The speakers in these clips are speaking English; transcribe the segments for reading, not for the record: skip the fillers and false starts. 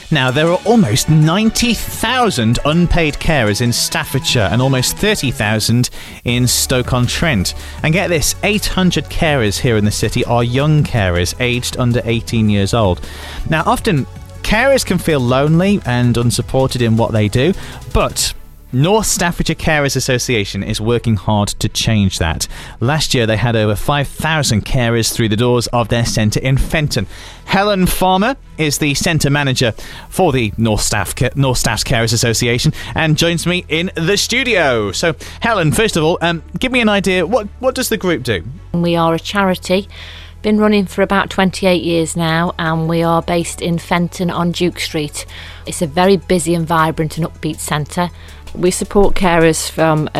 Now, there are almost 90,000 unpaid carers in Staffordshire and almost 30,000 in Stoke-on-Trent. And get this, 800 carers here in the city are young carers aged under 18 years old. Now, often carers can feel lonely and unsupported in what they do, but North Staffordshire Carers Association is working hard to change that. Last year they had over 5,000 carers through the doors of their centre in Fenton. Helen Farmer is the centre manager for the North Staffs Carers Association and joins me in the studio. So Helen, first of all, give me an idea, what does the group do? We are a charity. Been running for about 28 years now, and we are based in Fenton on Duke Street. It's a very busy and vibrant and upbeat centre. We support carers from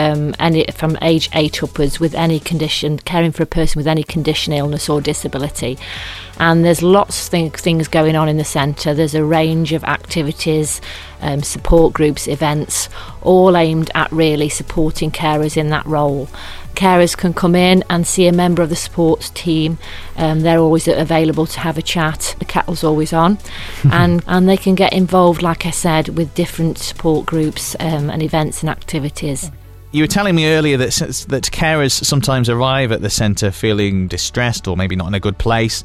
age 8 upwards with any condition, caring for a person with any condition, illness or disability. And there's lots of things going on in the centre. There's a range of activities, support groups, events, all aimed at really supporting carers in that role. Carers can come in and see a member of the sports team. They're always available to have a chat. The kettle's always on. and they can get involved, like I said, with different support groups and events and activities. You were telling me earlier that carers sometimes arrive at the centre feeling distressed or maybe not in a good place.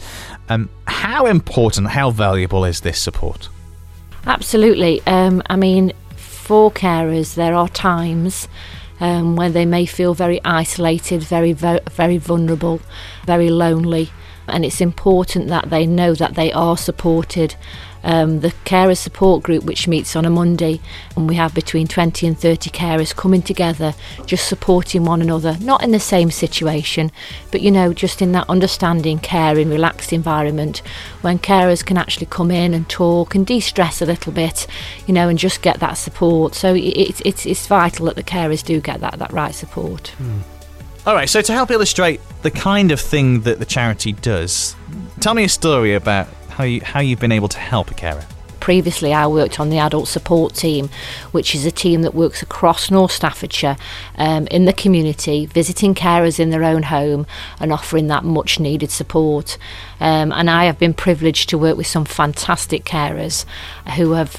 How important, how valuable is this support? Absolutely. I mean, for carers, there are times where they may feel very isolated, very vulnerable, very lonely, and it's important that they know that they are supported. The carers support group, which meets on a Monday, and we have between 20 and 30 carers coming together, just supporting one another, not in the same situation, but just in that understanding, caring, relaxed environment when carers can actually come in and talk and de-stress a little bit, and just get that support. So it's vital that the carers do get that right support. All right, so to help illustrate the kind of thing that the charity does, tell me a story about how you've been able to help a carer. Previously, I worked on the adult support team, which is a team that works across North Staffordshire in the community, visiting carers in their own home and offering that much needed support. And I have been privileged to work with some fantastic carers who have,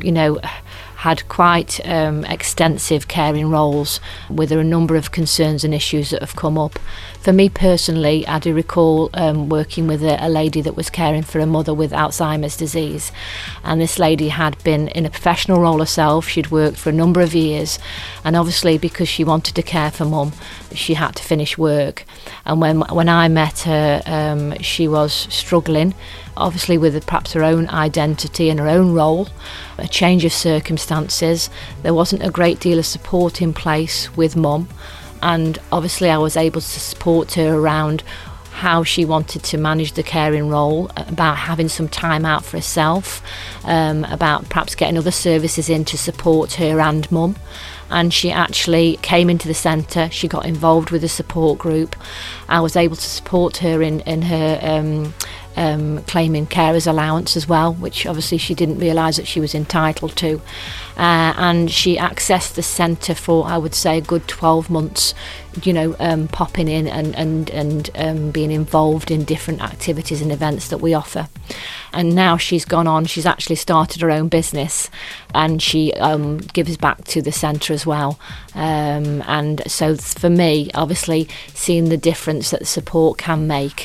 had quite extensive caring roles with a number of concerns and issues that have come up. For me personally, I do recall working with a lady that was caring for a mother with Alzheimer's disease, and this lady had been in a professional role herself. She'd worked for a number of years, and obviously because she wanted to care for mum, she had to finish work. And when I met her, she was struggling, obviously with perhaps her own identity and her own role, a change of circumstances. There wasn't a great deal of support in place with mum, and obviously I was able to support her around how she wanted to manage the caring role, about having some time out for herself, about perhaps getting other services in to support her and mum. And she actually came into the centre, she got involved with the support group. I was able to support her in her claiming carers allowance as well, which obviously she didn't realise that she was entitled to. And she accessed the centre for, I would say, a good 12 months, popping in and being involved in different activities and events that we offer. And now she's gone on, she's actually started her own business, and she gives back to the centre as well. And so for me, obviously, seeing the difference that support can make,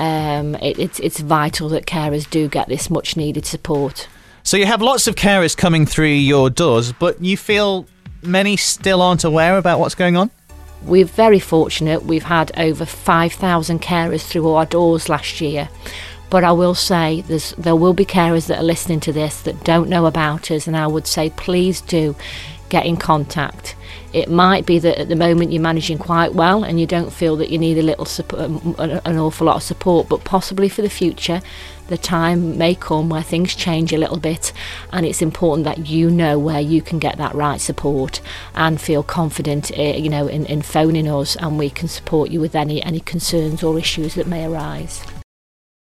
it's vital that carers do get this much needed support. So you have lots of carers coming through your doors, but you feel many still aren't aware about what's going on? We're very fortunate. We've had over 5,000 carers through our doors last year. But I will say there will be carers that are listening to this that don't know about us, and I would say please do get in contact. It might be that at the moment you're managing quite well and you don't feel that you need a little support, an awful lot of support, but possibly for the future the time may come where things change a little bit, and it's important that you know where you can get that right support and feel confident in phoning us, and we can support you with any concerns or issues that may arise.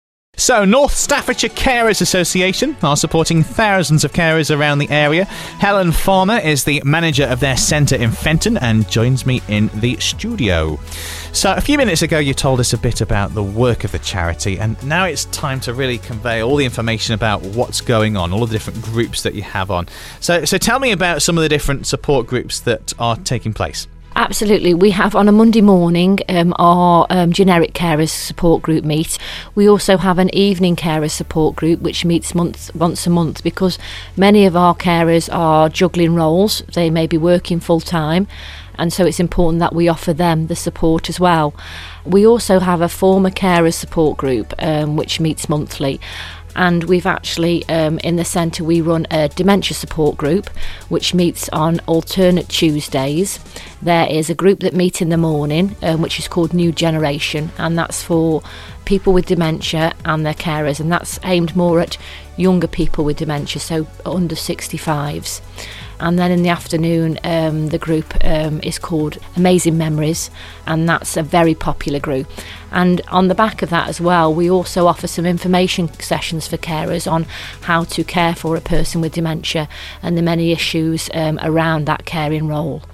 So, North Staffordshire Carers Association are supporting thousands of carers around the area. Helen Farmer is the manager of their centre in Fenton and joins me in the studio. So, a few minutes ago you told us a bit about the work of the charity, and now it's time to really convey all the information about what's going on, all the different groups that you have on. So tell me about some of the different support groups that are taking place. Absolutely. We have on a Monday morning our generic carers support group meet. We also have an evening carers support group which meets once a month, because many of our carers are juggling roles. They may be working full time, and so it's important that we offer them the support as well. We also have a former carers support group which meets monthly. And we've actually, in the centre, we run a dementia support group, which meets on alternate Tuesdays. There is a group that meet in the morning, which is called New Generation, and that's for people with dementia and their carers, and that's aimed more at younger people with dementia, so under 65s. And then in the afternoon, the group is called Amazing Memories, and that's a very popular group. And on the back of that as well, we also offer some information sessions for carers on how to care for a person with dementia and the many issues around that caring role.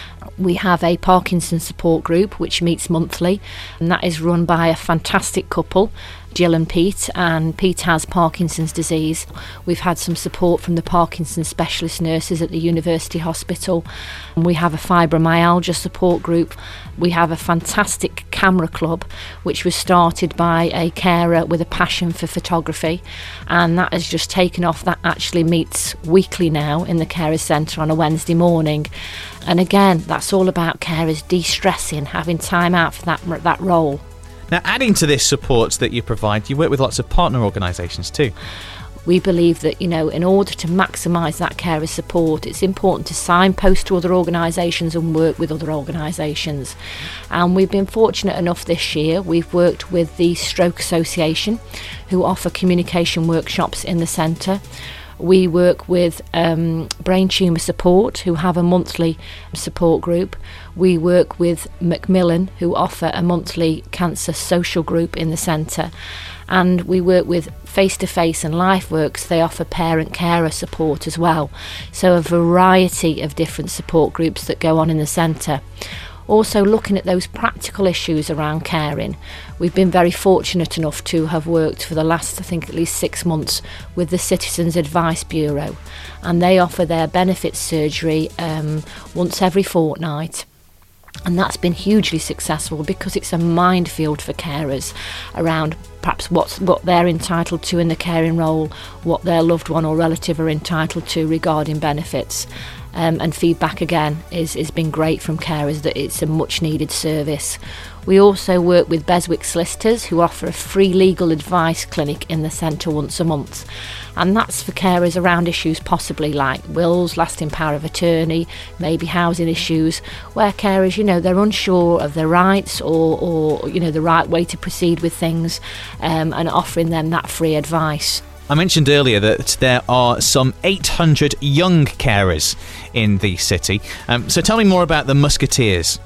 We have a Parkinson's support group which meets monthly, and that is run by a fantastic couple, Jill and Pete, and Pete has Parkinson's disease. We've had some support from the Parkinson's specialist nurses at the University Hospital. We have a fibromyalgia support group. We have a fantastic camera club which was started by a carer with a passion for photography, and that has just taken off. That actually meets weekly now in the Carers Centre on a Wednesday morning. And again, that's all about carers de-stressing, having time out for that role. Now, adding to this support that you provide, you work with lots of partner organisations too. We believe that, in order to maximise that carer support, it's important to signpost to other organisations and work with other organisations. And we've been fortunate enough this year, we've worked with the Stroke Association, who offer communication workshops in the centre. We work with Brain Tumour Support, who have a monthly support group. We work with Macmillan, who offer a monthly cancer social group in the centre. And we work with Face to Face and LifeWorks. They offer parent-carer support as well. So a variety of different support groups that go on in the centre. Also looking at those practical issues around caring. We've been very fortunate enough to have worked for the last, I think, at least 6 months with the Citizens Advice Bureau, and they offer their benefits surgery once every fortnight. And that's been hugely successful because it's a minefield for carers around perhaps what they're entitled to in the caring role, what their loved one or relative are entitled to regarding benefits. And feedback again has been great from carers that it's a much needed service. We also work with Beswick Solicitors, who offer a free legal advice clinic in the centre once a month, and that's for carers around issues possibly like wills, lasting power of attorney, maybe housing issues, where carers, they're unsure of their rights or the right way to proceed with things, and offering them that free advice. I mentioned earlier that there are some 800 young carers in the city. So tell me more about the Musketeers.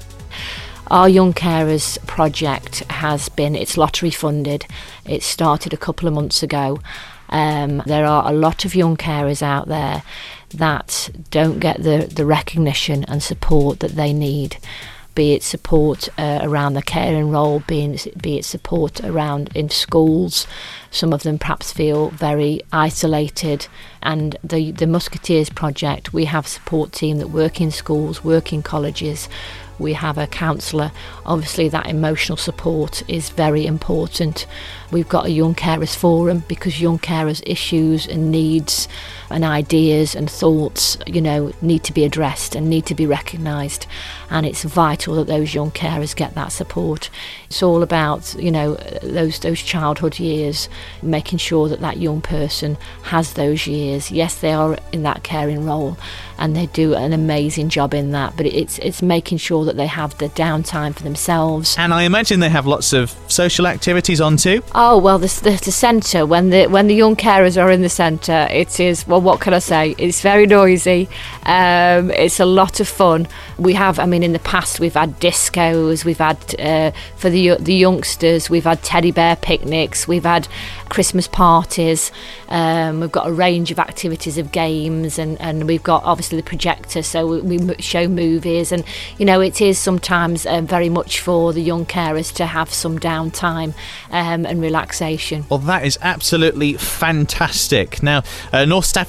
Our Young Carers project it's lottery funded. It started a couple of months ago. There are a lot of young carers out there that don't get the recognition and support that they need. Be it support around the caring role, be it support around in schools. Some of them perhaps feel very isolated. And the Musketeers project, we have a support team that work in schools, work in colleges. We have a counsellor. Obviously that emotional support is very important. We've got a Young Carers Forum because young carers' issues and needs and ideas and thoughts, need to be addressed and need to be recognised. And it's vital that those young carers get that support. It's all about, those childhood years, making sure that young person has those years. Yes, they are in that caring role and they do an amazing job in that, but it's making sure that they have the downtime for themselves. And I imagine they have lots of social activities on too? Oh, well, the centre, when the young carers are in the centre, it is, well, what can I say? It's very noisy. It's a lot of fun. We have, in the past, we've had discos, we've had, for the youngsters, we've had teddy bear picnics, we've had Christmas parties. We've got a range of activities of games, and we've got obviously the projector, so we show movies, and it is sometimes very much for the young carers to have some downtime and relaxation. Well, that is absolutely fantastic. Now, North Staffordshire